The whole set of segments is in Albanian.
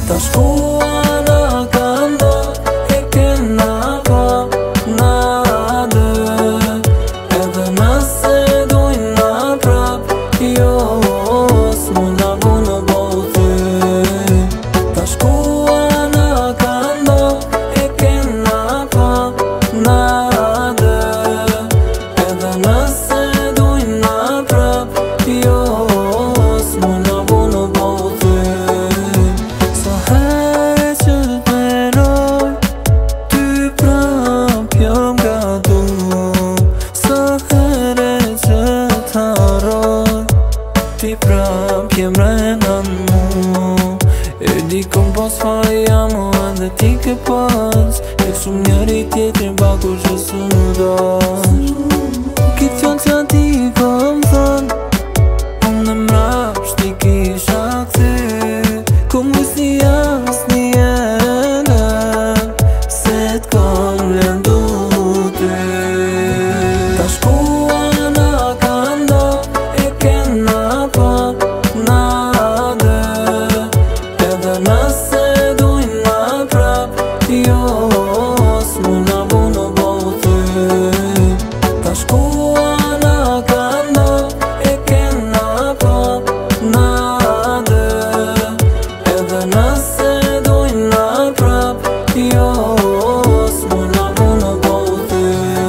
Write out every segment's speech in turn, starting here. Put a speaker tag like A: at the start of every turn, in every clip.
A: Ta shkua në këndo e kena pa na dë. Edhe nëse dojnë na prap, jo s'muna bu në botë. Ta shkua në këndo e kena pa na dë. Edhe nëse dojnë na prap, jo s'muna bu në botë. Sa herë që t'menoj, ty prap jam gatu. Sa herë që t'harroj, ti prap jem rena mu. E di kom pas faja mu edhe ti ke pas. E shumë njëri tjetrin baku që së më dash. Kitë fjallë që ti kom thon, unë në mrapsh t'i kisha kthy. Kom musni as njëherë se t'kom lëndu ty. Ta shkua në këndo e kena pa na dë. Edhe nëse dojnë na prap, jo s'muna bu në botë. Ta shkua në këndo e kena pa na dë. Edhe nëse dojnë na prap, jo s'muna bu në botë.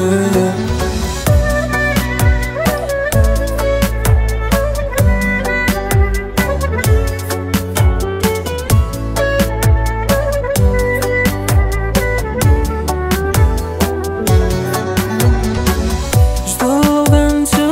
A: Çdo vend që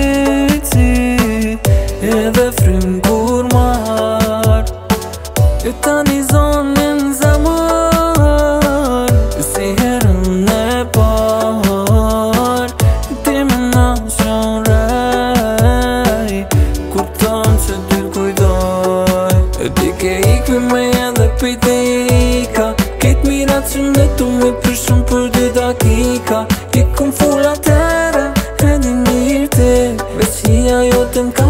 A: eci, edhe frym kur marr, e tani zonin zemër, si herën e par. Ti më nashon rej, kur ton që ty kujdoj. E ti ke ikve me edhe pejt e ika, ket mirat që ndetu me për shumë për 2 dakika. Ti kom full atere, e di mirë ti, veç hija jo të m'ka